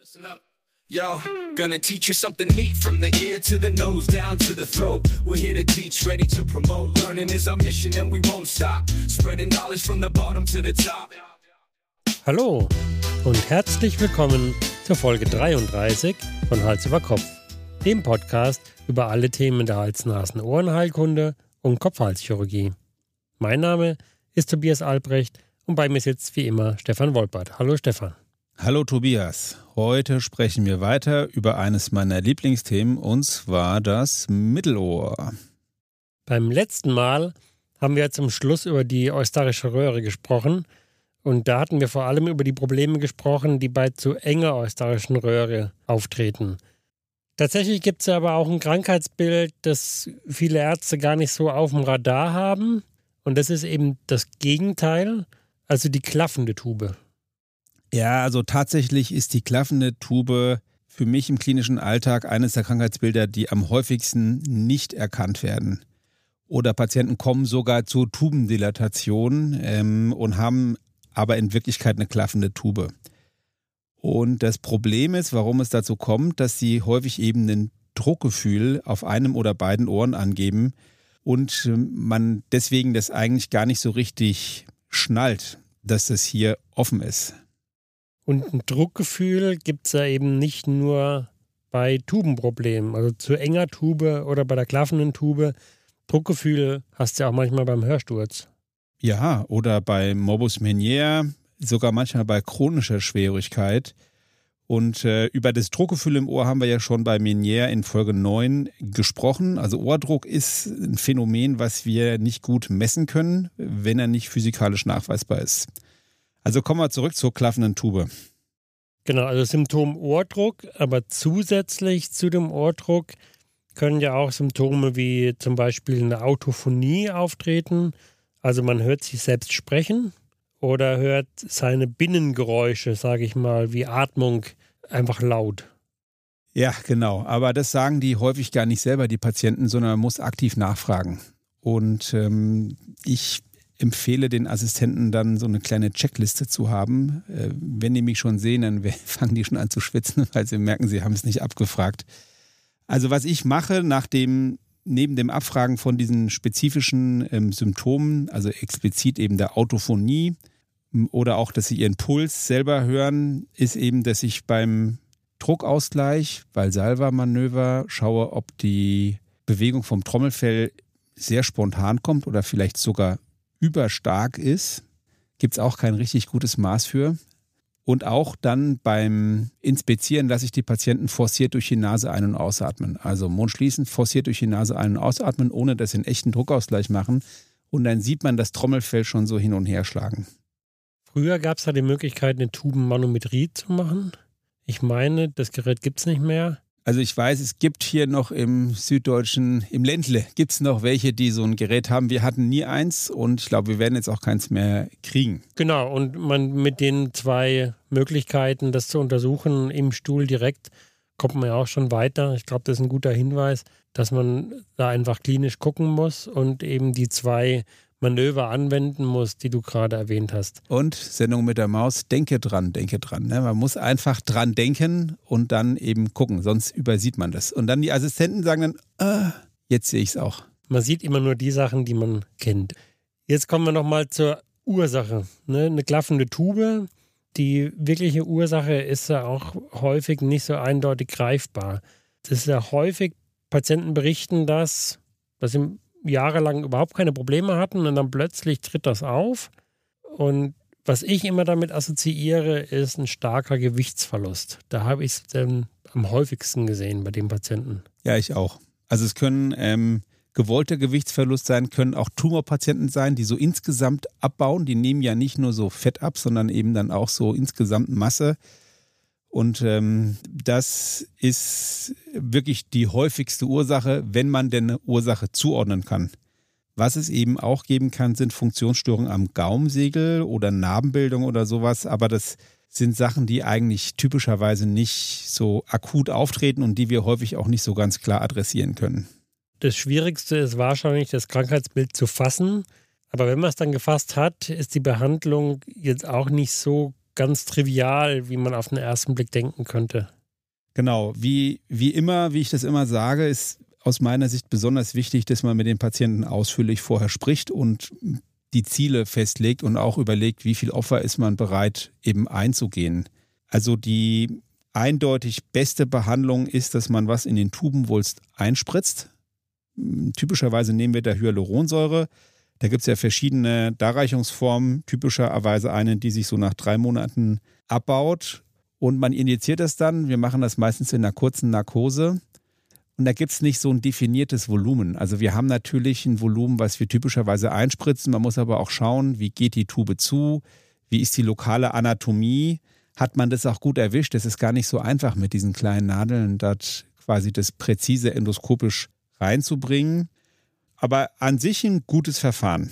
Listen up. Yo, gonna teach you something neat from the ear to the nose down to the throat. We're here to teach, ready to promote. Learning is our mission and we won't stop. Spreading knowledge from the bottom to the top. Hallo und herzlich willkommen zur Folge 33 von Hals über Kopf, dem Podcast über alle Themen der Hals-Nasen-Ohrenheilkunde und Kopf-Hals-Chirurgie. Mein Name ist Tobias Albrecht und bei mir sitzt wie immer Stefan Wolpert. Hallo Stefan. Hallo Tobias, heute sprechen wir weiter über eines meiner Lieblingsthemen und zwar das Mittelohr. Beim letzten Mal haben wir zum Schluss über die eustarische Röhre gesprochen und da hatten wir vor allem über die Probleme gesprochen, die bei zu enger eustarischen Röhre auftreten. Tatsächlich gibt es aber auch ein Krankheitsbild, das viele Ärzte gar nicht so auf dem Radar haben und das ist eben das Gegenteil, also die klaffende Tube. Ja, also tatsächlich ist die klaffende Tube für mich im klinischen Alltag eines der Krankheitsbilder, die am häufigsten nicht erkannt werden. Oder Patienten kommen sogar zu Tubendilatation und haben aber in Wirklichkeit eine klaffende Tube. Und das Problem ist, warum es dazu kommt, dass sie häufig eben ein Druckgefühl auf einem oder beiden Ohren angeben und man deswegen das eigentlich gar nicht so richtig schnallt, dass das hier offen ist. Und ein Druckgefühl gibt es ja eben nicht nur bei Tubenproblemen, also zu enger Tube oder bei der klaffenden Tube. Druckgefühl hast du ja auch manchmal beim Hörsturz. Ja, oder bei Morbus Meniere, sogar manchmal bei chronischer Schwerhörigkeit. Und über das Druckgefühl im Ohr haben wir ja schon bei Meniere in Folge 9 gesprochen. Also Ohrdruck ist ein Phänomen, was wir nicht gut messen können, wenn er nicht physikalisch nachweisbar ist. Also kommen wir zurück zur klaffenden Tube. Genau, also Symptom Ohrdruck, aber zusätzlich zu dem Ohrdruck können ja auch Symptome wie zum Beispiel eine Autophonie auftreten. Also man hört sich selbst sprechen oder hört seine Binnengeräusche, sage ich mal, wie Atmung einfach laut. Ja, genau. Aber das sagen die häufig gar nicht selber, die Patienten, sondern man muss aktiv nachfragen. Und ich empfehle den Assistenten dann so eine kleine Checkliste zu haben. Wenn die mich schon sehen, dann fangen die schon an zu schwitzen, weil sie merken, sie haben es nicht abgefragt. Also was ich mache, neben dem Abfragen von diesen spezifischen Symptomen, also explizit eben der Autophonie oder auch, dass sie ihren Puls selber hören, ist eben, dass ich beim Druckausgleich, Valsalva-Manöver, schaue, ob die Bewegung vom Trommelfell sehr spontan kommt oder vielleicht sogar überstark ist. Gibt es auch kein richtig gutes Maß für. Und auch dann beim Inspizieren lasse ich die Patienten forciert durch die Nase ein- und ausatmen. Also Mund schließen, forciert durch die Nase ein- und ausatmen, ohne dass sie einen echten Druckausgleich machen. Und dann sieht man das Trommelfell schon so hin und her schlagen. Früher gab es ja die Möglichkeit, eine Tubenmanometrie zu machen. Ich meine, das Gerät gibt es nicht mehr. Also ich weiß, es gibt hier noch im Ländle, gibt es noch welche, die so ein Gerät haben. Wir hatten nie eins und ich glaube, wir werden jetzt auch keins mehr kriegen. Genau, und man mit den 2 Möglichkeiten, das zu untersuchen im Stuhl direkt, kommt man ja auch schon weiter. Ich glaube, das ist ein guter Hinweis, dass man da einfach klinisch gucken muss und eben die 2 Manöver anwenden muss, die du gerade erwähnt hast. Und Sendung mit der Maus, denke dran. Ne? Man muss einfach dran denken und dann eben gucken, sonst übersieht man das. Und dann die Assistenten sagen dann, jetzt sehe ich es auch. Man sieht immer nur die Sachen, die man kennt. Jetzt kommen wir nochmal zur Ursache. Ne? Eine klaffende Tube, die wirkliche Ursache ist ja auch häufig nicht so eindeutig greifbar. Das ist ja häufig, Patienten berichten, dass sie jahrelang überhaupt keine Probleme hatten und dann plötzlich tritt das auf. Und was ich immer damit assoziiere, ist ein starker Gewichtsverlust. Da habe ich es dann am häufigsten gesehen bei den Patienten. Ja, ich auch. Also es können gewollter Gewichtsverlust sein, können auch Tumorpatienten sein, die so insgesamt abbauen. Die nehmen ja nicht nur so Fett ab, sondern eben dann auch so insgesamt Masse. Und das ist wirklich die häufigste Ursache, wenn man denn eine Ursache zuordnen kann. Was es eben auch geben kann, sind Funktionsstörungen am Gaumensegel oder Narbenbildung oder sowas. Aber das sind Sachen, die eigentlich typischerweise nicht so akut auftreten und die wir häufig auch nicht so ganz klar adressieren können. Das Schwierigste ist wahrscheinlich, das Krankheitsbild zu fassen. Aber wenn man es dann gefasst hat, ist die Behandlung jetzt auch nicht so ganz trivial, wie man auf den ersten Blick denken könnte. Genau, wie immer, wie ich das immer sage, ist aus meiner Sicht besonders wichtig, dass man mit den Patienten ausführlich vorher spricht und die Ziele festlegt und auch überlegt, wie viel Opfer ist man bereit eben einzugehen. Also die eindeutig beste Behandlung ist, dass man was in den Tubenwulst einspritzt. Typischerweise nehmen wir da Hyaluronsäure. Da gibt es ja verschiedene Darreichungsformen, typischerweise eine, die sich so nach 3 Monaten abbaut. Und man injiziert das dann. Wir machen das meistens in einer kurzen Narkose. Und da gibt es nicht so ein definiertes Volumen. Also wir haben natürlich ein Volumen, was wir typischerweise einspritzen. Man muss aber auch schauen, wie geht die Tube zu, wie ist die lokale Anatomie. Hat man das auch gut erwischt? Das ist gar nicht so einfach mit diesen kleinen Nadeln, dort quasi das präzise endoskopisch reinzubringen. Aber an sich ein gutes Verfahren.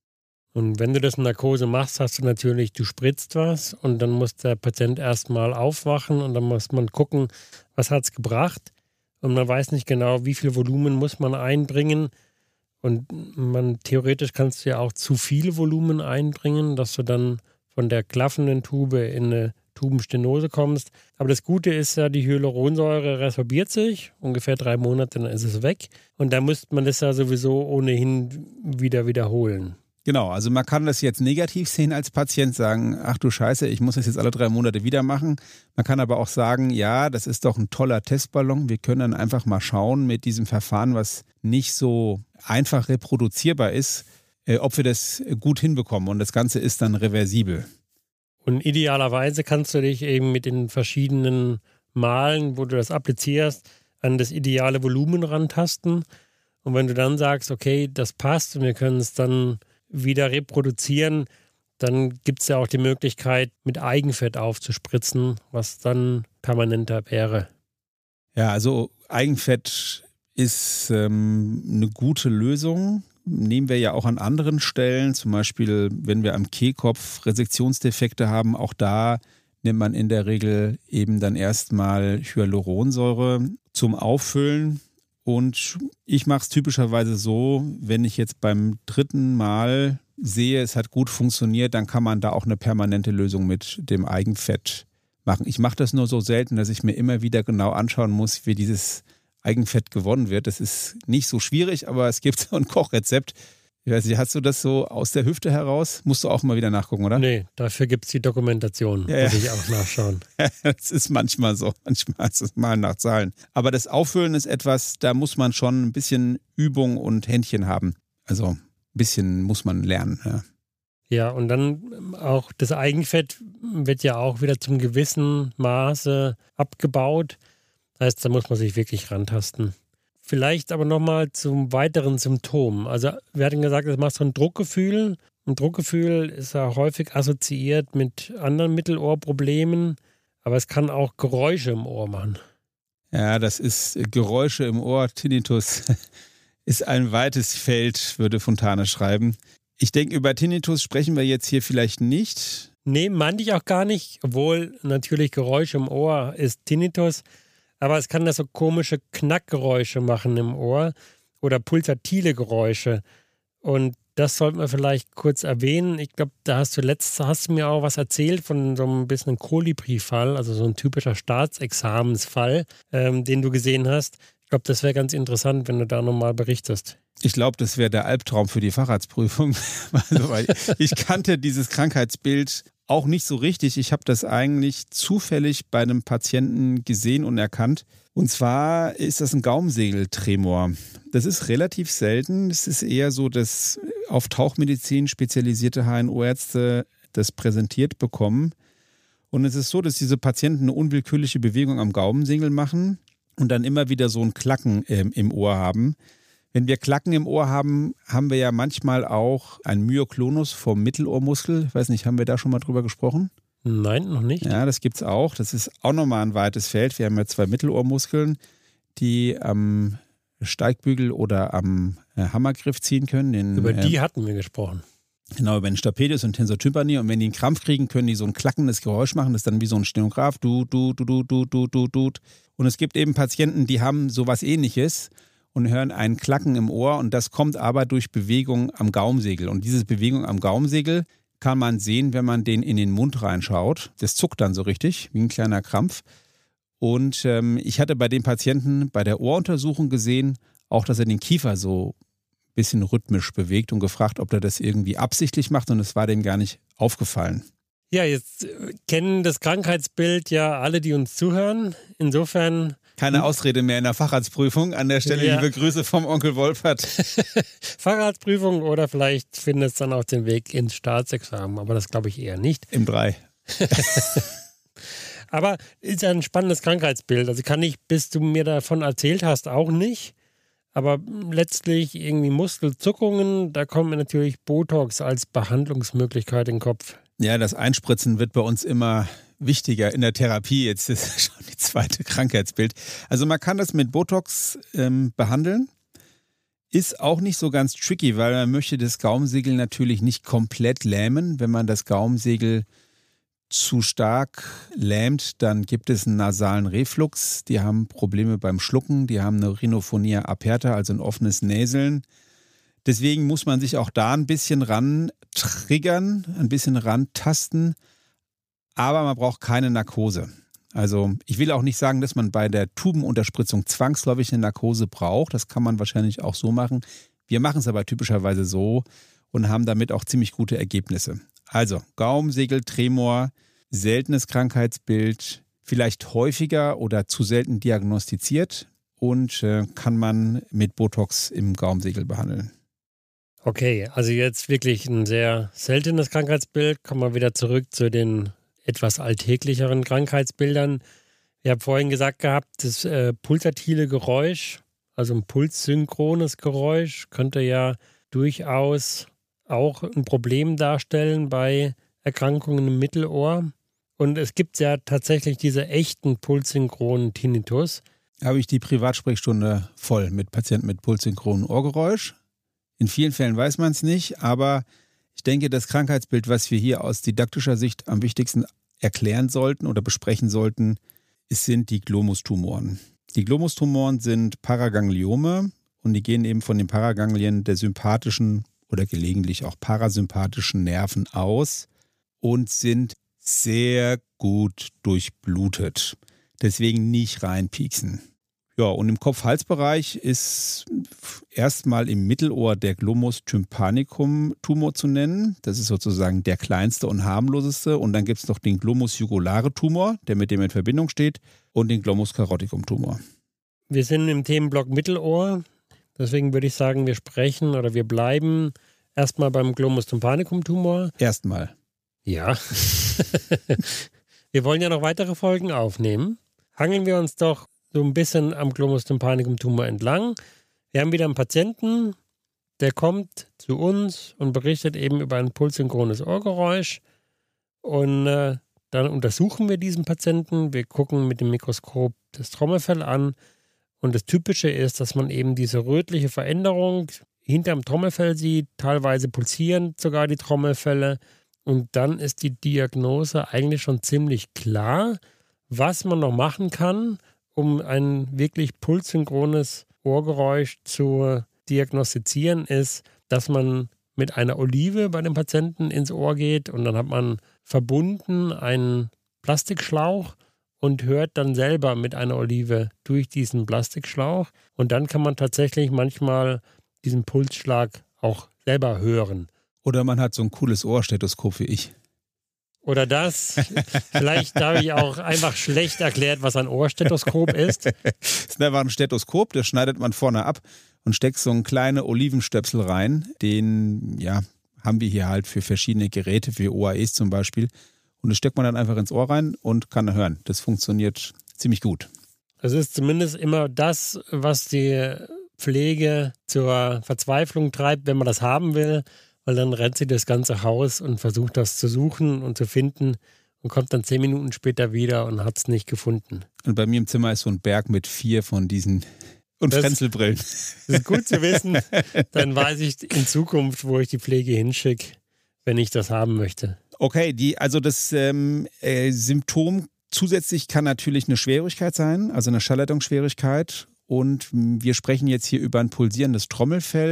Und wenn du das in Narkose machst, hast du natürlich, du spritzt was und dann muss der Patient erstmal aufwachen und dann muss man gucken, was hat es gebracht. Und man weiß nicht genau, wie viel Volumen muss man einbringen. Und theoretisch kannst du ja auch zu viel Volumen einbringen, dass du dann von der klaffenden Tube in eine Tubenstenose kommst. Aber das Gute ist ja, die Hyaluronsäure resorbiert sich, ungefähr 3 Monate, dann ist es weg. Und da müsste man das ja sowieso ohnehin wieder wiederholen. Genau, also man kann das jetzt negativ sehen als Patient, sagen, ach du Scheiße, ich muss das jetzt alle 3 Monate wieder machen. Man kann aber auch sagen, ja, das ist doch ein toller Testballon. Wir können dann einfach mal schauen mit diesem Verfahren, was nicht so einfach reproduzierbar ist, ob wir das gut hinbekommen. Und das Ganze ist dann reversibel. Und idealerweise kannst du dich eben mit den verschiedenen Malen, wo du das applizierst, an das ideale Volumen rantasten. Und wenn du dann sagst, okay, das passt und wir können es dann wieder reproduzieren, dann gibt es ja auch die Möglichkeit, mit Eigenfett aufzuspritzen, was dann permanenter wäre. Ja, also Eigenfett ist eine gute Lösung. Nehmen wir ja auch an anderen Stellen, zum Beispiel, wenn wir am Kehlkopf Resektionsdefekte haben, auch da nimmt man in der Regel eben dann erstmal Hyaluronsäure zum Auffüllen. Und ich mache es typischerweise so, wenn ich jetzt beim 3. Mal sehe, es hat gut funktioniert, dann kann man da auch eine permanente Lösung mit dem Eigenfett machen. Ich mache das nur so selten, dass ich mir immer wieder genau anschauen muss, wie dieses Eigenfett gewonnen wird. Das ist nicht so schwierig, aber es gibt so ein Kochrezept. Ich weiß nicht, hast du das so aus der Hüfte heraus? Musst du auch mal wieder nachgucken, oder? Nee, dafür gibt es die Dokumentation. Ja, muss ich auch nachschauen. Das ist manchmal so. Manchmal ist es mal nach Zahlen. Aber das Auffüllen ist etwas, da muss man schon ein bisschen Übung und Händchen haben. Also ein bisschen muss man lernen. Ja. Ja, und dann auch das Eigenfett wird ja auch wieder zum gewissen Maße abgebaut. Das heißt, da muss man sich wirklich rantasten. Vielleicht aber nochmal zum weiteren Symptom. Also wir hatten gesagt, das macht so ein Druckgefühl. Ein Druckgefühl ist ja häufig assoziiert mit anderen Mittelohrproblemen, aber es kann auch Geräusche im Ohr machen. Ja, das ist Geräusche im Ohr. Tinnitus ist ein weites Feld, würde Fontane schreiben. Ich denke, über Tinnitus sprechen wir jetzt hier vielleicht nicht. Nee, meinte ich auch gar nicht, obwohl natürlich Geräusche im Ohr ist Tinnitus. Aber es kann da so komische Knackgeräusche machen im Ohr oder pulsatile Geräusche. Und das sollten wir vielleicht kurz erwähnen. Ich glaube, da hast du mir auch was erzählt von so ein bisschen Kolibri-Fall, also so ein typischer Staatsexamensfall, den du gesehen hast. Ich glaube, das wäre ganz interessant, wenn du da nochmal berichtest. Ich glaube, das wäre der Albtraum für die Facharztprüfung. Also, weil ich kannte dieses Krankheitsbild auch nicht so richtig. Ich habe das eigentlich zufällig bei einem Patienten gesehen und erkannt. Und zwar ist das ein Gaumensegeltremor. Das ist relativ selten. Es ist eher so, dass auf Tauchmedizin spezialisierte HNO-Ärzte das präsentiert bekommen. Und es ist so, dass diese Patienten eine unwillkürliche Bewegung am Gaumensegel machen und dann immer wieder so ein Klacken im Ohr haben. Wenn wir Klacken im Ohr haben, haben wir ja manchmal auch ein Myoklonus vom Mittelohrmuskel. Ich weiß nicht, haben wir da schon mal drüber gesprochen? Nein, noch nicht. Ja, das gibt's auch. Das ist auch nochmal ein weites Feld. Wir haben ja 2 Mittelohrmuskeln, die am Steigbügel oder am Hammergriff ziehen können. Über die hatten wir gesprochen. Genau, über den Stapedius und Tensor tympani. Und wenn die einen Krampf kriegen, können die so ein klackendes Geräusch machen. Das ist dann wie so ein Stenograph. Du. Und es gibt eben Patienten, die haben sowas Ähnliches und hören ein Klacken im Ohr. Und das kommt aber durch Bewegung am Gaumensegel. Und diese Bewegung am Gaumensegel, kann man sehen, wenn man den in den Mund reinschaut. Das zuckt dann so richtig, wie ein kleiner Krampf. Und ich hatte bei dem Patienten bei der Ohruntersuchung gesehen, auch, dass er den Kiefer so ein bisschen rhythmisch bewegt und gefragt, ob er das irgendwie absichtlich macht, und es war dem gar nicht aufgefallen. Ja, jetzt kennen das Krankheitsbild ja alle, die uns zuhören. Insofern... Keine Ausrede mehr in der Facharztprüfung. An der Stelle liebe Grüße vom Onkel Wolfert. Facharztprüfung oder vielleicht findet es dann auch den Weg ins Staatsexamen, aber das glaube ich eher nicht. Im 3. Aber ist ja ein spannendes Krankheitsbild. Also kann ich, bis du mir davon erzählt hast, auch nicht. Aber letztlich irgendwie Muskelzuckungen, da kommt mir natürlich Botox als Behandlungsmöglichkeit in den Kopf. Ja, das Einspritzen wird bei uns immer wichtiger in der Therapie. Jetzt ist schon die zweite Krankheitsbild. Also man kann das mit Botox behandeln. Ist auch nicht so ganz tricky, weil man möchte das Gaumensegel natürlich nicht komplett lähmen. Wenn man das Gaumensegel zu stark lähmt, dann gibt es einen nasalen Reflux. Die haben Probleme beim Schlucken, die haben eine Rhinophonia aperta, also ein offenes Näseln. Deswegen muss man sich auch da ein bisschen ran triggern, ein bisschen rantasten, aber man braucht keine Narkose. Also ich will auch nicht sagen, dass man bei der Tubenunterspritzung zwangsläufig eine Narkose braucht. Das kann man wahrscheinlich auch so machen. Wir machen es aber typischerweise so und haben damit auch ziemlich gute Ergebnisse. Also Gaumensegel, Tremor, seltenes Krankheitsbild, vielleicht häufiger oder zu selten diagnostiziert und kann man mit Botox im Gaumensegel behandeln. Okay, also jetzt wirklich ein sehr seltenes Krankheitsbild. Kommen wir wieder zurück zu den etwas alltäglicheren Krankheitsbildern. Ich habe vorhin gesagt gehabt, das pulsatile Geräusch, also ein pulssynchrones Geräusch, könnte ja durchaus auch ein Problem darstellen bei Erkrankungen im Mittelohr. Und es gibt ja tatsächlich diese echten pulssynchronen Tinnitus. Habe ich die Privatsprechstunde voll mit Patienten mit pulssynchronem Ohrgeräusch. In vielen Fällen weiß man es nicht, aber ich denke, das Krankheitsbild, was wir hier aus didaktischer Sicht am wichtigsten erklären sollten oder besprechen sollten, sind die Glomustumoren. Die Glomustumoren sind Paragangliome und die gehen eben von den Paraganglien der sympathischen oder gelegentlich auch parasympathischen Nerven aus und sind sehr gut durchblutet. Deswegen nicht reinpieksen. Ja, und im Kopf-Hals-Bereich ist erstmal im Mittelohr der Glomus tympanicum-Tumor zu nennen. Das ist sozusagen der kleinste und harmloseste. Und dann gibt es noch den Glomus jugulare-Tumor, der mit dem in Verbindung steht, und den Glomus caroticum-Tumor. Wir sind im Themenblock Mittelohr. Deswegen würde ich sagen, wir bleiben erstmal beim Glomus tympanicum-Tumor. Erstmal. Ja. Wir wollen ja noch weitere Folgen aufnehmen. Hangeln wir uns doch so ein bisschen am Glomus tympanicum-Tumor entlang. Wir haben wieder einen Patienten, der kommt zu uns und berichtet eben über ein pulssynchrones Ohrgeräusch. Und dann untersuchen wir diesen Patienten. Wir gucken mit dem Mikroskop das Trommelfell an. Und das Typische ist, dass man eben diese rötliche Veränderung hinterm Trommelfell sieht, teilweise pulsieren sogar die Trommelfelle. Und dann ist die Diagnose eigentlich schon ziemlich klar, was man noch machen kann, um ein wirklich pulssynchrones Ohrgeräusch zu diagnostizieren, ist, dass man mit einer Olive bei dem Patienten ins Ohr geht und dann hat man verbunden einen Plastikschlauch und hört dann selber mit einer Olive durch diesen Plastikschlauch. Und dann kann man tatsächlich manchmal diesen Pulsschlag auch selber hören. Oder man hat so ein cooles Ohrstethoskop wie ich. Oder das. Vielleicht habe ich auch einfach schlecht erklärt, was ein Ohrstethoskop ist. Das ist einfach ein Stethoskop, das schneidet man vorne ab und steckt so einen kleinen Olivenstöpsel rein. Den haben wir hier halt für verschiedene Geräte, für OAEs zum Beispiel. Und das steckt man dann einfach ins Ohr rein und kann hören. Das funktioniert ziemlich gut. Das ist zumindest immer das, was die Pflege zur Verzweiflung treibt, wenn man das haben will. Weil dann rennt sie das ganze Haus und versucht das zu suchen und zu finden und kommt dann 10 Minuten später wieder und hat es nicht gefunden. Und bei mir im Zimmer ist so ein Berg mit 4 von diesen und Frenzelbrillen. Das ist gut zu wissen. Dann weiß ich in Zukunft, wo ich die Pflege hinschicke, wenn ich das haben möchte. Okay, das Symptom zusätzlich kann natürlich eine Schwerhörigkeit sein, also eine Schallleitungsschwierigkeit. Und wir sprechen jetzt hier über ein pulsierendes Trommelfell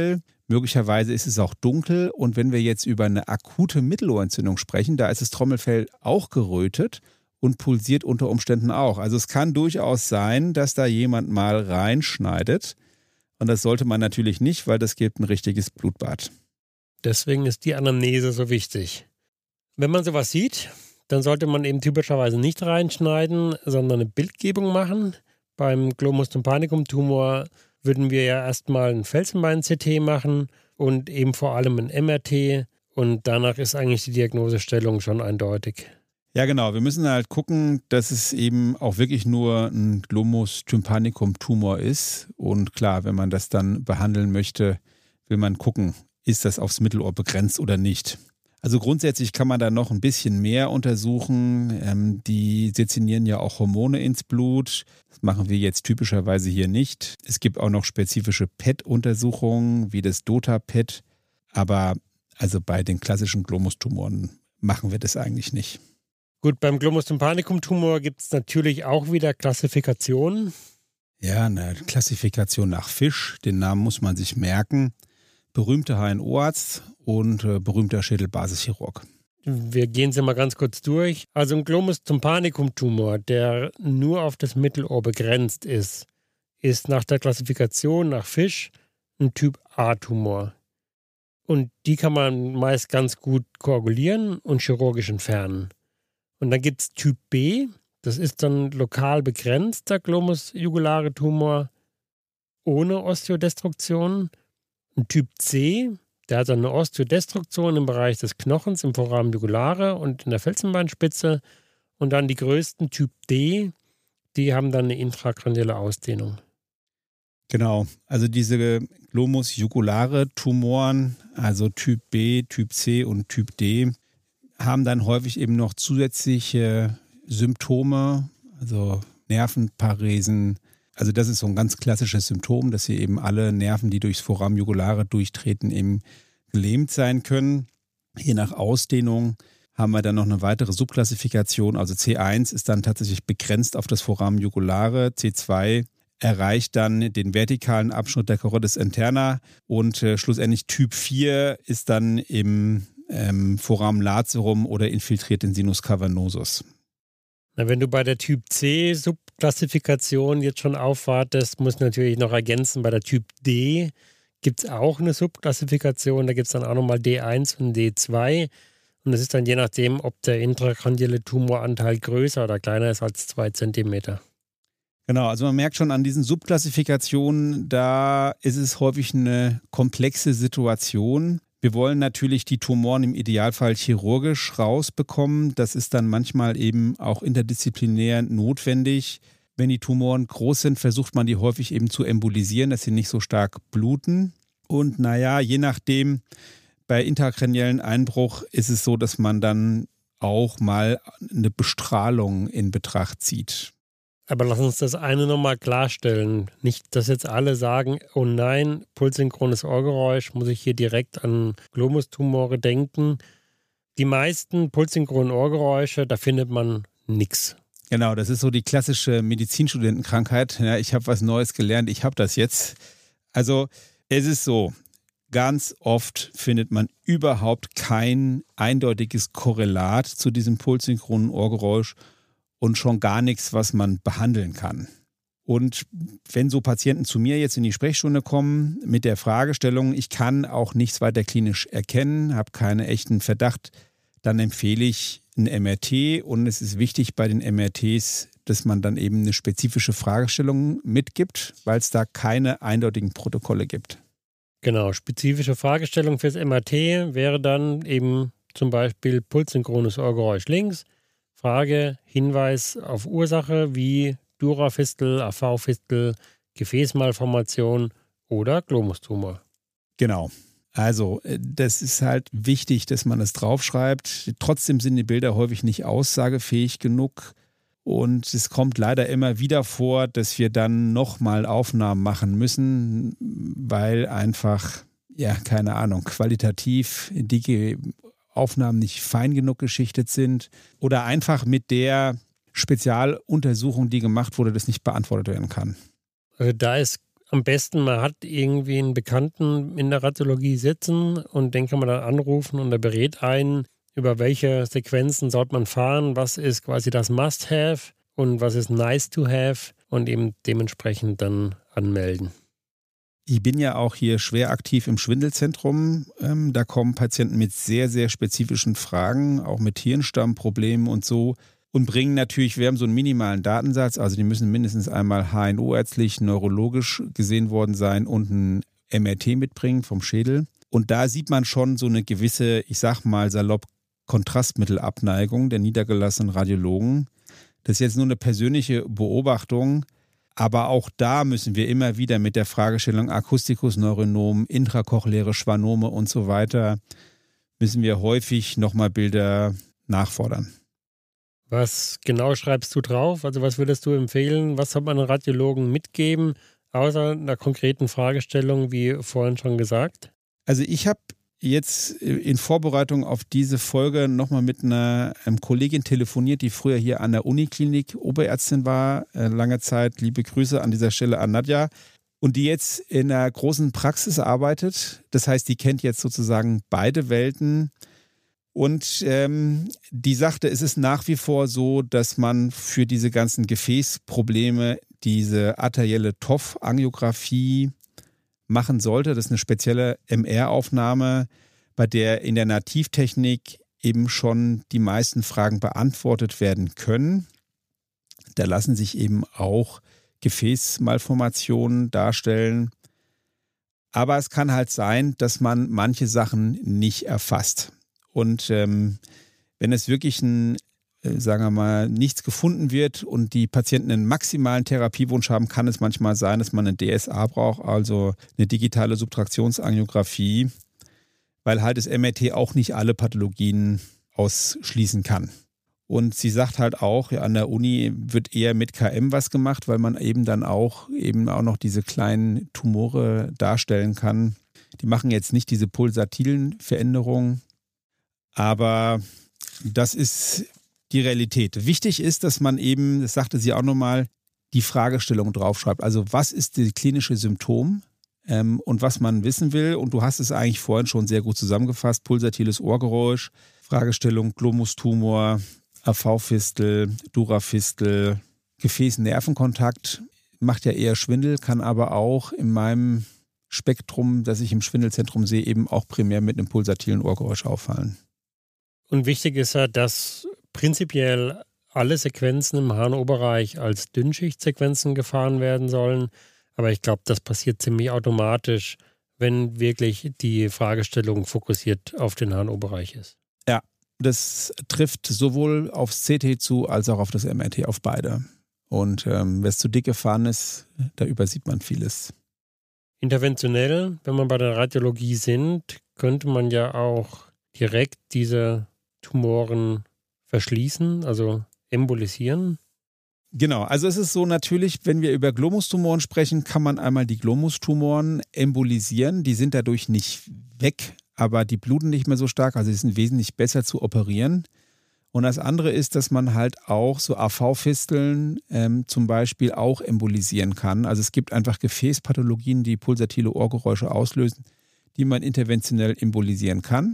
Möglicherweise ist es auch dunkel und wenn wir jetzt über eine akute Mittelohrentzündung sprechen, da ist das Trommelfell auch gerötet und pulsiert unter Umständen auch. Also es kann durchaus sein, dass da jemand mal reinschneidet und das sollte man natürlich nicht, weil das gibt ein richtiges Blutbad. Deswegen ist die Anamnese so wichtig. Wenn man sowas sieht, dann sollte man eben typischerweise nicht reinschneiden, sondern eine Bildgebung machen. Beim Glomus tympanicum-Tumor würden wir ja erstmal ein Felsenbein-CT machen und eben vor allem ein MRT und danach ist eigentlich die Diagnosestellung schon eindeutig. Ja, genau. Wir müssen halt gucken, dass es eben auch wirklich nur ein Glomus tympanicum-Tumor ist. Und klar, wenn man das dann behandeln möchte, will man gucken, ist das aufs Mittelohr begrenzt oder nicht. Also grundsätzlich kann man da noch ein bisschen mehr untersuchen. Die sezinieren ja auch Hormone ins Blut. Das machen wir jetzt typischerweise hier nicht. Es gibt auch noch spezifische PET-Untersuchungen, wie das DOTA-PET. Aber also bei den klassischen Glomus-Tumoren machen wir das eigentlich nicht. Gut, beim Glomus tympanicum-Tumor gibt es natürlich auch wieder Klassifikationen. Ja, eine Klassifikation nach Fisch, den Namen muss man sich merken. Berühmter HNO-Arzt und berühmter Schädelbasischirurg. Wir gehen sie mal ganz kurz durch. Also ein Glomus tympanicum-Tumor, der nur auf das Mittelohr begrenzt ist nach der Klassifikation nach Fisch ein Typ A-Tumor. Und die kann man meist ganz gut koagulieren und chirurgisch entfernen. Und dann gibt es Typ B, das ist dann lokal begrenzter Glomus jugulare Tumor ohne Osteodestruktion. Und Typ C, der hat dann eine Osteodestruktion im Bereich des Knochens, im Foramen jugulare und in der Felsenbeinspitze. Und dann die größten Typ D, die haben dann eine intrakranielle Ausdehnung. Genau, also diese Glomus jugulare Tumoren, also Typ B, Typ C und Typ D, haben dann häufig eben noch zusätzliche Symptome, also Nervenparesen. Also das ist so ein ganz klassisches Symptom, dass hier eben alle Nerven, die durchs Foramen jugulare durchtreten, eben gelähmt sein können. Je nach Ausdehnung haben wir dann noch eine weitere Subklassifikation. Also C1 ist dann tatsächlich begrenzt auf das Foramen jugulare. C2 erreicht dann den vertikalen Abschnitt der Carotis interna und schlussendlich Typ 4 ist dann im Foramen lacerum oder infiltriert den Sinus cavernosus. Na, wenn du bei der Typ C Subklassifikation jetzt schon aufwartest, musst du natürlich noch ergänzen, bei der Typ D gibt es auch eine Subklassifikation, da gibt es dann auch nochmal D1 und D2 und das ist dann je nachdem, ob der intrakranielle Tumoranteil größer oder kleiner ist als 2 Zentimeter. Genau, also man merkt schon an diesen Subklassifikationen, da ist es häufig eine komplexe Situation. Wir wollen natürlich die Tumoren im Idealfall chirurgisch rausbekommen. Das ist dann manchmal eben auch interdisziplinär notwendig. Wenn die Tumoren groß sind, versucht man die häufig eben zu embolisieren, dass sie nicht so stark bluten. Und naja, je nachdem, bei intrakraniellen Einbruch ist es so, dass man dann auch mal eine Bestrahlung in Betracht zieht. Aber lass uns das eine nochmal klarstellen. Nicht, dass jetzt alle sagen, oh nein, pulssynchrones Ohrgeräusch, muss ich hier direkt an Glomustumore denken. Die meisten pulssynchronen Ohrgeräusche, da findet man nichts. Genau, das ist so die klassische Medizinstudentenkrankheit. Ja, ich habe was Neues gelernt, ich habe das jetzt. Also es ist so, ganz oft findet man überhaupt kein eindeutiges Korrelat zu diesem pulssynchronen Ohrgeräusch. Und schon gar nichts, was man behandeln kann. Und wenn so Patienten zu mir jetzt in die Sprechstunde kommen mit der Fragestellung, ich kann auch nichts weiter klinisch erkennen, habe keinen echten Verdacht, dann empfehle ich ein MRT. Und es ist wichtig bei den MRTs, dass man dann eben eine spezifische Fragestellung mitgibt, weil es da keine eindeutigen Protokolle gibt. Genau, spezifische Fragestellung fürs MRT wäre dann eben zum Beispiel pulssynchrones Ohrgeräusch links. Frage, Hinweis auf Ursache wie Durafistel, AV-Fistel, Gefäßmalformation oder Glomustumor. Genau. Also das ist halt wichtig, dass man das draufschreibt. Trotzdem sind die Bilder häufig nicht aussagefähig genug. Und es kommt leider immer wieder vor, dass wir dann nochmal Aufnahmen machen müssen, weil einfach, ja, keine Ahnung, qualitativ die Aufnahmen nicht fein genug geschichtet sind oder einfach mit der Spezialuntersuchung, die gemacht wurde, das nicht beantwortet werden kann. Also da ist am besten, man hat irgendwie einen Bekannten in der Radiologie sitzen und den kann man dann anrufen und der berät einen, über welche Sequenzen sollte man fahren, was ist quasi das Must-Have und was ist Nice-to-Have und eben dementsprechend dann anmelden. Ich bin ja auch hier schwer aktiv im Schwindelzentrum. Da kommen Patienten mit sehr, sehr spezifischen Fragen, auch mit Hirnstammproblemen und so. Und bringen natürlich, wir haben so einen minimalen Datensatz, also die müssen mindestens einmal HNO-ärztlich, neurologisch gesehen worden sein und ein MRT mitbringen vom Schädel. Und da sieht man schon so eine gewisse, ich sag mal salopp, Kontrastmittelabneigung der niedergelassenen Radiologen. Das ist jetzt nur eine persönliche Beobachtung, aber auch da müssen wir immer wieder mit der Fragestellung Akustikus Neuronom, intrakochleäre Schwannome und so weiter, müssen wir häufig nochmal Bilder nachfordern. Was genau schreibst du drauf? Also was würdest du empfehlen? Was soll man den Radiologen mitgeben, außer einer konkreten Fragestellung, wie vorhin schon gesagt? Also ich habe jetzt in Vorbereitung auf diese Folge nochmal mit einer Kollegin telefoniert, die früher hier an der Uniklinik Oberärztin war, lange Zeit. Liebe Grüße an dieser Stelle an Nadja. Und die jetzt in einer großen Praxis arbeitet. Das heißt, die kennt jetzt sozusagen beide Welten. Und die sagte, es ist nach wie vor so, dass man für diese ganzen Gefäßprobleme diese arterielle TOF-Angiografie machen sollte. Das ist eine spezielle MR-Aufnahme, bei der in der Nativtechnik eben schon die meisten Fragen beantwortet werden können. Da lassen sich eben auch Gefäßmalformationen darstellen. Aber es kann halt sein, dass man manche Sachen nicht erfasst. Und wenn es wirklich sagen wir mal, nichts gefunden wird und die Patienten einen maximalen Therapiewunsch haben, kann es manchmal sein, dass man eine DSA braucht, also eine digitale Subtraktionsangiographie, weil halt das MRT auch nicht alle Pathologien ausschließen kann. Und sie sagt halt auch, ja, an der Uni wird eher mit KM was gemacht, weil man eben dann auch noch diese kleinen Tumore darstellen kann. Die machen jetzt nicht diese pulsatilen Veränderungen, aber das ist die Realität. Wichtig ist, dass man eben, das sagte sie auch nochmal, die Fragestellung draufschreibt. Also was ist das klinische Symptom und was man wissen will. Und du hast es eigentlich vorhin schon sehr gut zusammengefasst. Pulsatiles Ohrgeräusch, Fragestellung Glomustumor, AV-Fistel, Durafistel, Gefäß-Nervenkontakt. Macht ja eher Schwindel, kann aber auch in meinem Spektrum, das ich im Schwindelzentrum sehe, eben auch primär mit einem pulsatilen Ohrgeräusch auffallen. Und wichtig ist ja, dass prinzipiell alle Sequenzen im HNO-Bereich als Dünnschichtsequenzen gefahren werden sollen. Aber ich glaube, das passiert ziemlich automatisch, wenn wirklich die Fragestellung fokussiert auf den HNO-Bereich ist. Ja, das trifft sowohl aufs CT zu, als auch auf das MRT, auf beide. Und wer es zu dick gefahren ist, da übersieht man vieles. Interventionell, wenn man bei der Radiologie sind, könnte man ja auch direkt diese Tumoren verschließen, also embolisieren? Genau, also es ist so natürlich, wenn wir über Glomustumoren sprechen, kann man einmal die Glomustumoren embolisieren. Die sind dadurch nicht weg, aber die bluten nicht mehr so stark, also sie sind wesentlich besser zu operieren. Und das andere ist, dass man halt auch so AV-Fisteln zum Beispiel auch embolisieren kann. Also es gibt einfach Gefäßpathologien, die pulsatile Ohrgeräusche auslösen, die man interventionell embolisieren kann.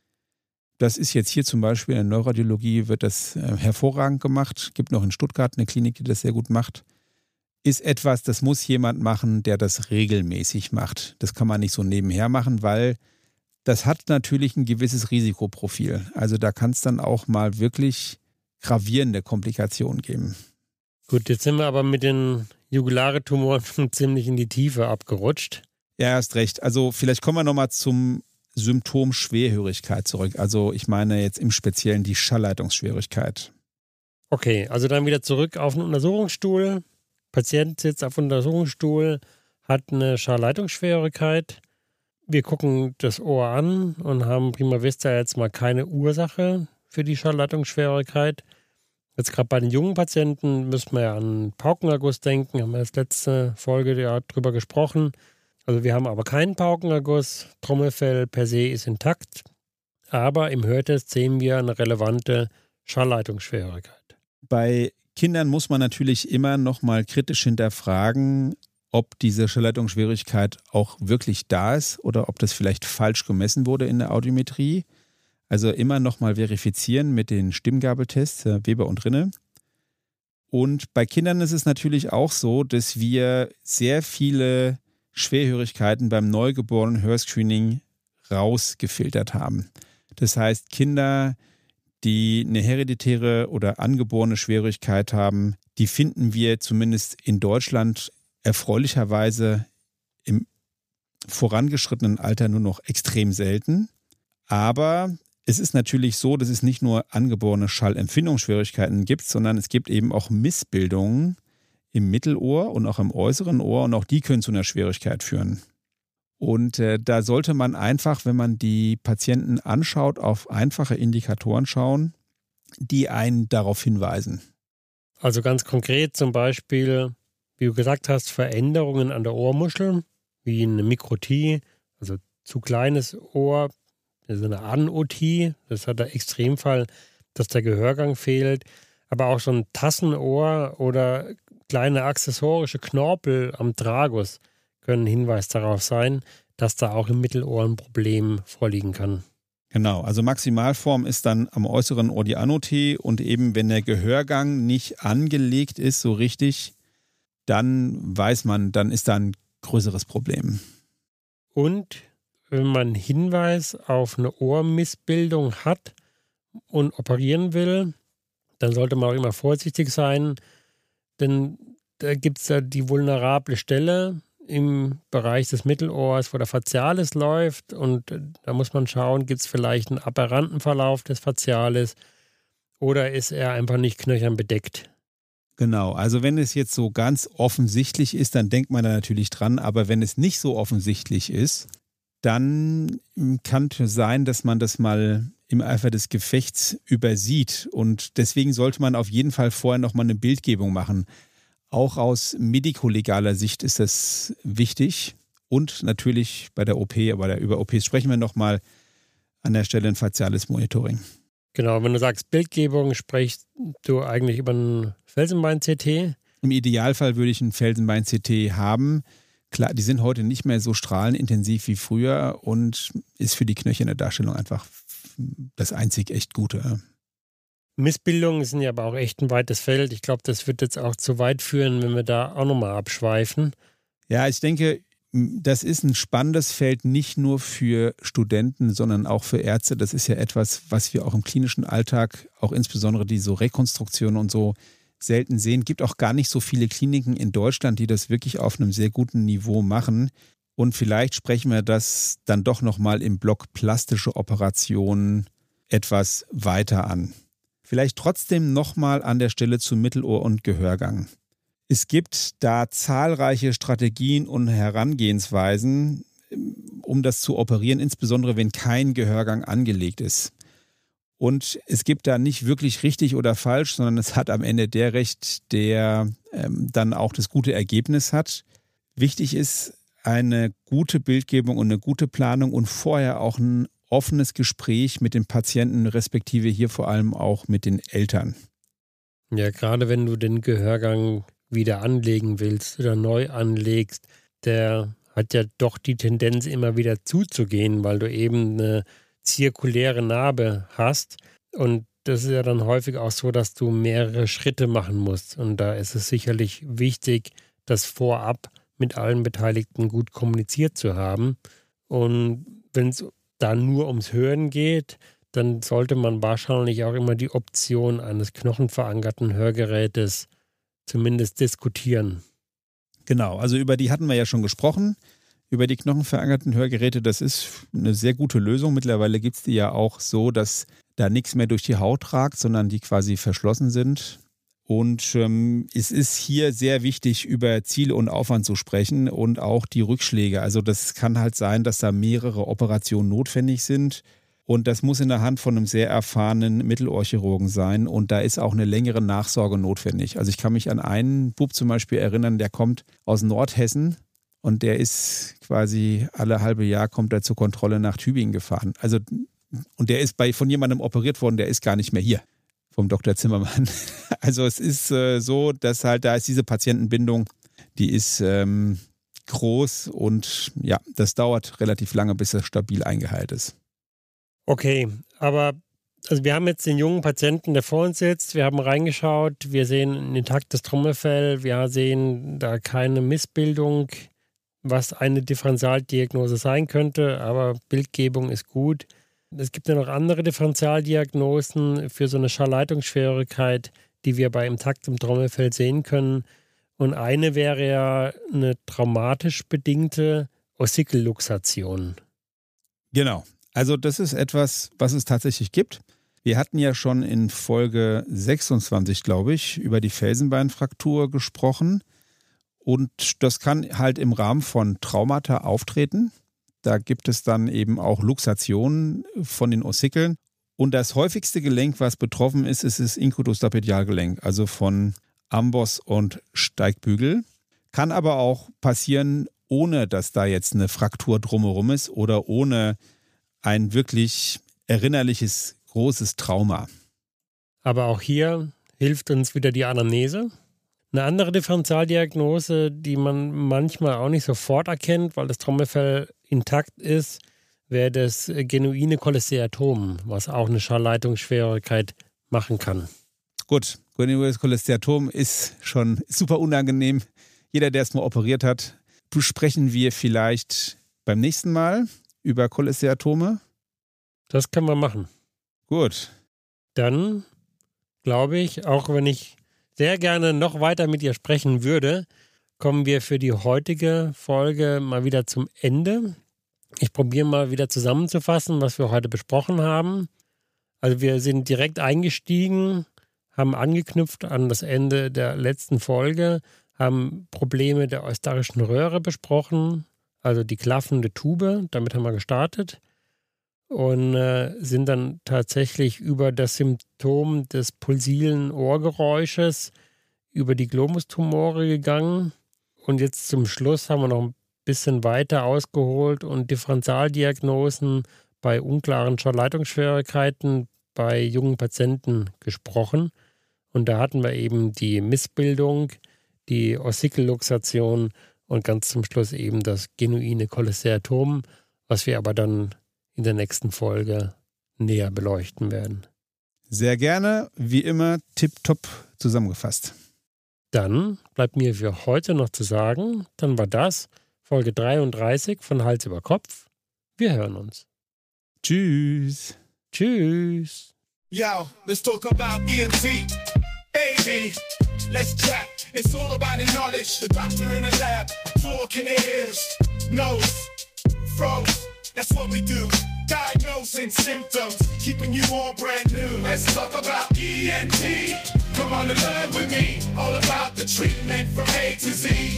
Das ist jetzt hier zum Beispiel in der Neuroradiologie, wird das hervorragend gemacht. Gibt noch in Stuttgart eine Klinik, die das sehr gut macht. Ist etwas, das muss jemand machen, der das regelmäßig macht. Das kann man nicht so nebenher machen, weil das hat natürlich ein gewisses Risikoprofil. Also da kann es dann auch mal wirklich gravierende Komplikationen geben. Gut, jetzt sind wir aber mit den Jugulare-Tumoren schon ziemlich in die Tiefe abgerutscht. Ja, hast recht. Also vielleicht kommen wir nochmal zum Symptom Schwerhörigkeit zurück. Also ich meine jetzt im Speziellen die Schallleitungsschwierigkeit. Okay, also dann wieder zurück auf den Untersuchungsstuhl. Patient sitzt auf dem Untersuchungsstuhl, hat eine Schallleitungsschwierigkeit. Wir gucken das Ohr an und haben prima vista jetzt mal keine Ursache für die Schallleitungsschwierigkeit. Jetzt gerade bei den jungen Patienten müssen wir ja an Paukenerguss denken, haben wir das letzte Folge ja drüber gesprochen. Also wir haben aber keinen Paukenerguss, Trommelfell per se ist intakt, aber im Hörtest sehen wir eine relevante Schallleitungsschwierigkeit. Bei Kindern muss man natürlich immer noch mal kritisch hinterfragen, ob diese Schallleitungsschwierigkeit auch wirklich da ist oder ob das vielleicht falsch gemessen wurde in der Audiometrie. Also immer nochmal verifizieren mit den Stimmgabeltests, Weber und Rinne. Und bei Kindern ist es natürlich auch so, dass wir sehr viele Schwerhörigkeiten beim neugeborenen Hörscreening rausgefiltert haben. Das heißt, Kinder, die eine hereditäre oder angeborene Schwerhörigkeit haben, die finden wir zumindest in Deutschland erfreulicherweise im vorangeschrittenen Alter nur noch extrem selten. Aber es ist natürlich so, dass es nicht nur angeborene Schallempfindungsschwierigkeiten gibt, sondern es gibt eben auch Missbildungen im Mittelohr und auch im äußeren Ohr und auch die können zu einer Schwierigkeit führen. Und da sollte man einfach, wenn man die Patienten anschaut, auf einfache Indikatoren schauen, die einen darauf hinweisen. Also ganz konkret zum Beispiel, wie du gesagt hast, Veränderungen an der Ohrmuschel, wie eine Mikrotie, also zu kleines Ohr, das ist eine Anotie, das hat der Extremfall, dass der Gehörgang fehlt, aber auch so ein Tassenohr oder kleine accessorische Knorpel am Tragus können Hinweis darauf sein, dass da auch im Mittelohr ein Problem vorliegen kann. Genau, also Maximalform ist dann am äußeren Ohr die Anotie und eben wenn der Gehörgang nicht angelegt ist so richtig, dann weiß man, dann ist da ein größeres Problem. Und wenn man einen Hinweis auf eine Ohrmissbildung hat und operieren will, dann sollte man auch immer vorsichtig sein, denn da gibt es ja die vulnerable Stelle im Bereich des Mittelohrs, wo der Facialis läuft und da muss man schauen, gibt es vielleicht einen aberranten Verlauf des Facialis oder ist er einfach nicht knöchern bedeckt? Genau, also wenn es jetzt so ganz offensichtlich ist, dann denkt man da natürlich dran, aber wenn es nicht so offensichtlich ist, dann kann es sein, dass man das mal im Eifer des Gefechts übersieht und deswegen sollte man auf jeden Fall vorher nochmal eine Bildgebung machen. Auch aus medikolegaler Sicht ist das wichtig und natürlich bei der OP, aber über OPs sprechen wir nochmal an der Stelle ein faciales Monitoring. Genau, wenn du sagst Bildgebung, sprichst du eigentlich über ein Felsenbein-CT? Im Idealfall würde ich ein Felsenbein-CT haben. Klar, die sind heute nicht mehr so strahlenintensiv wie früher und ist für die knöcherne Darstellung einfach das einzig echt Gute. Missbildungen sind ja aber auch echt ein weites Feld. Ich glaube, das wird jetzt auch zu weit führen, wenn wir da auch nochmal abschweifen. Ja, ich denke, das ist ein spannendes Feld nicht nur für Studenten, sondern auch für Ärzte. Das ist ja etwas, was wir auch im klinischen Alltag, auch insbesondere die so Rekonstruktion und so selten sehen. Es gibt auch gar nicht so viele Kliniken in Deutschland, die das wirklich auf einem sehr guten Niveau machen. Und vielleicht sprechen wir das dann doch nochmal im Block plastische Operationen etwas weiter an. Vielleicht trotzdem nochmal an der Stelle zu Mittelohr und Gehörgang. Es gibt da zahlreiche Strategien und Herangehensweisen, um das zu operieren, insbesondere wenn kein Gehörgang angelegt ist. Und es gibt da nicht wirklich richtig oder falsch, sondern es hat am Ende der Recht, der dann auch das gute Ergebnis hat. Wichtig ist eine gute Bildgebung und eine gute Planung und vorher auch ein offenes Gespräch mit dem Patienten, respektive hier vor allem auch mit den Eltern. Ja, gerade wenn du den Gehörgang wieder anlegen willst oder neu anlegst, der hat ja doch die Tendenz, immer wieder zuzugehen, weil du eben eine zirkuläre Narbe hast. Und das ist ja dann häufig auch so, dass du mehrere Schritte machen musst. Und da ist es sicherlich wichtig, das vorab mit allen Beteiligten gut kommuniziert zu haben. Und wenn es da nur ums Hören geht, dann sollte man wahrscheinlich auch immer die Option eines knochenverankerten Hörgerätes zumindest diskutieren. Genau, also über die hatten wir ja schon gesprochen. Über die knochenverankerten Hörgeräte, das ist eine sehr gute Lösung. Mittlerweile gibt es die ja auch so, dass da nichts mehr durch die Haut ragt, sondern die quasi verschlossen sind. Und es ist hier sehr wichtig, über Ziele und Aufwand zu sprechen und auch die Rückschläge. Also das kann halt sein, dass da mehrere Operationen notwendig sind. Und das muss in der Hand von einem sehr erfahrenen Mittelohrchirurgen sein. Und da ist auch eine längere Nachsorge notwendig. Also ich kann mich an einen Bub zum Beispiel erinnern, der kommt aus Nordhessen. Und der ist quasi alle halbe Jahr kommt er zur Kontrolle nach Tübingen gefahren. Also, und der ist von jemandem operiert worden, der ist gar nicht mehr hier, vom Dr. Zimmermann. Also es ist so, dass halt da ist diese Patientenbindung, Die ist groß und ja, das dauert relativ lange, bis das stabil eingeheilt ist. Okay, aber also wir haben jetzt den jungen Patienten, der vor uns sitzt, wir haben reingeschaut, wir sehen ein intaktes Trommelfell, wir sehen da keine Missbildung, was eine Differentialdiagnose sein könnte, aber Bildgebung ist gut. Es gibt ja noch andere Differentialdiagnosen für so eine Schallleitungsschwierigkeit, die wir bei intaktem Trommelfell sehen können. Und eine wäre ja eine traumatisch bedingte Ossickelluxation. Genau. Also das ist etwas, was es tatsächlich gibt. Wir hatten ja schon in Folge 26, glaube ich, über die Felsenbeinfraktur gesprochen. Und das kann halt im Rahmen von Traumata auftreten. Da gibt es dann eben auch Luxationen von den Ossickeln. Und das häufigste Gelenk, was betroffen ist, ist das Incudostapedialgelenk, also von Amboss und Steigbügel. Kann aber auch passieren, ohne dass da jetzt eine Fraktur drumherum ist oder ohne ein wirklich erinnerliches, großes Trauma. Aber auch hier hilft uns wieder die Anamnese. Eine andere Differentialdiagnose, die man manchmal auch nicht sofort erkennt, weil das Trommelfell intakt ist, wäre das genuine Cholesteatom, was auch eine Schallleitungsschwierigkeit machen kann. Gut, genuines Cholesteatom ist schon super unangenehm. Jeder, der es mal operiert hat, besprechen wir vielleicht beim nächsten Mal über Cholesteatome. Das können wir machen. Gut. Dann glaube ich, auch wenn ich sehr gerne noch weiter mit dir sprechen würde, kommen wir für die heutige Folge mal wieder zum Ende. Ich probiere mal wieder zusammenzufassen, was wir heute besprochen haben. Also wir sind direkt eingestiegen, haben angeknüpft an das Ende der letzten Folge, haben Probleme der eustarischen Röhre besprochen, also die klaffende Tube, damit haben wir gestartet und sind dann tatsächlich über das Symptom des pulsilen Ohrgeräusches über die Glomustumore gegangen und jetzt zum Schluss haben wir noch ein bisschen weiter ausgeholt und Differentialdiagnosen bei unklaren Schallleitungsschwierigkeiten bei jungen Patienten gesprochen. Und da hatten wir eben die Missbildung, die Ossickelluxation und ganz zum Schluss eben das genuine Cholesteatom, was wir aber dann in der nächsten Folge näher beleuchten werden. Sehr gerne, wie immer, tipptopp zusammengefasst. Dann bleibt mir für heute noch zu sagen, dann war das Folge 33 von Hals über Kopf. Wir hören uns. Tschüss. Tschüss. Yo, let's talk about ENT. AD, let's chat. It's all about the knowledge. The doctor in the lab, talking ears, nose, throat. That's what we do. Diagnosing symptoms, keeping you all brand new. Let's talk about ENT. Come on and learn with me. All about the treatment from A to Z.